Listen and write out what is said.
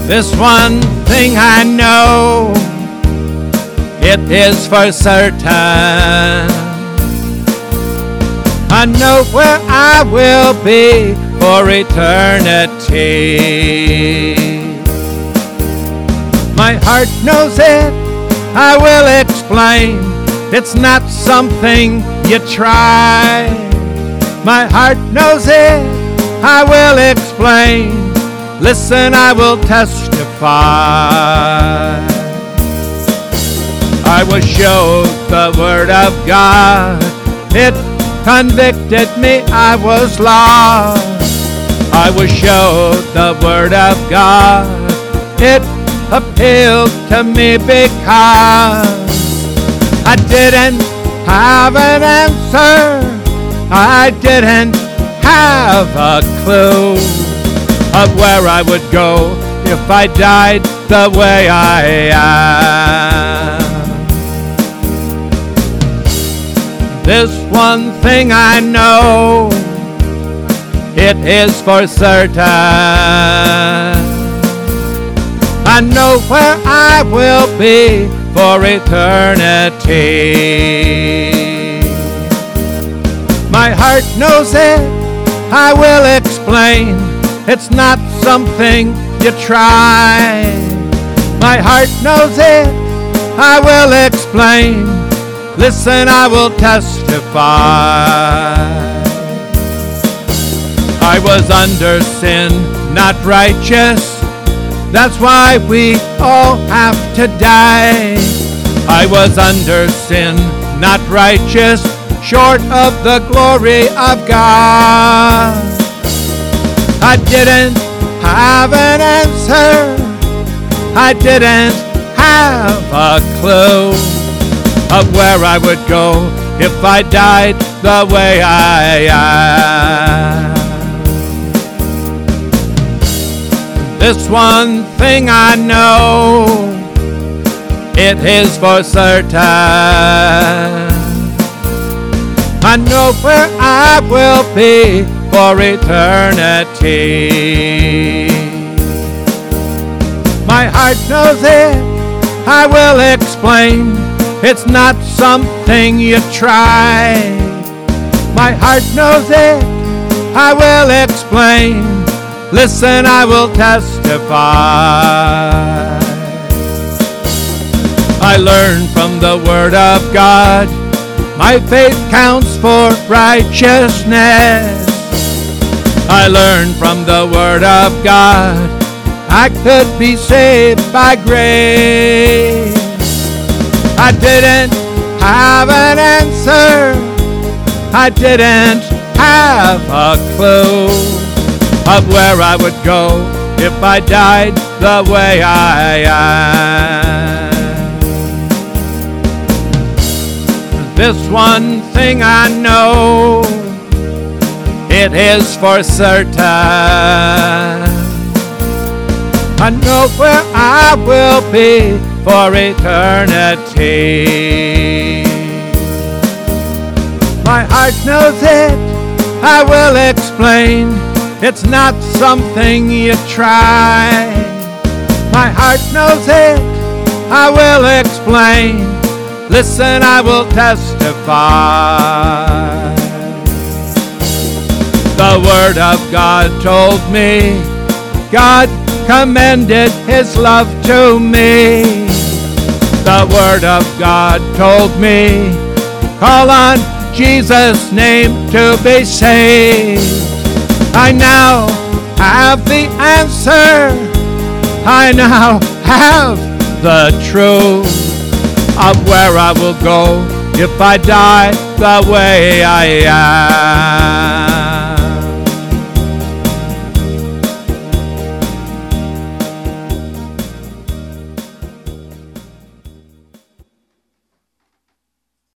This one thing I know, it is for certain. I know where I will be for eternity. My heart knows it, I will explain. It's not something you try. My heart knows it, I will explain. Listen, I will testify. I was showed the Word of God. It convicted me, I was lost. I was showed the Word of God. It appealed to me because I didn't have an answer. I didn't have a clue of where I would go if I died the way I am. This one thing I know, it is for certain. I know where I will be for eternity. My heart knows it, I will explain. It's not something you try. My heart knows it, I will explain. Listen, I will testify. I was under sin, not righteous. That's why we all have to die. I was under sin, not righteous, short of the glory of God. I didn't have an answer. I didn't have a clue of where I would go if I died the way I am. This one thing I know, it is for certain. I know where I will be for eternity. My heart knows it, I will explain. It's not something you try. My heart knows it, I will explain. Listen, I will testify. I learned from the Word of God, my faith counts for righteousness. I learned from the Word of God, I could be saved by grace. I didn't have an answer. I didn't have a clue of where I would go if I died the way I am. This one thing I know, it is for certain. I know where I will be for eternity. My heart knows it, I will explain. It's not something you try. My heart knows it, I will explain. Listen, I will testify. The Word of God told me, God commended His love to me. The Word of God told me, call on Jesus' name to be saved. I now have the answer. I now have the truth of where I will go if I die the way I am.